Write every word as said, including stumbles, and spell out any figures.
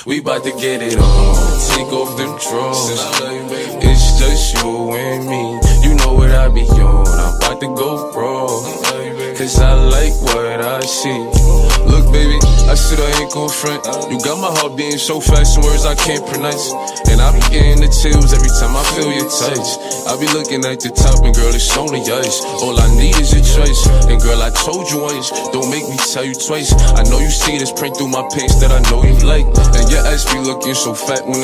We bout to get it on. Take off them drawers. It's just you and me. You know what I be on. I'm about to go raw. Cause I like what I see. Look, baby, I said I ain't gon' front. You got my heart beating so fast, some words I can't pronounce. And I be getting the chills every time I feel your touch. I be looking at the top and girl, it's only us. All I need is your choice. And girl, I told you once, don't make me tell you twice. I know you see this print through my pants that I know you like. And your ass be looking so fat when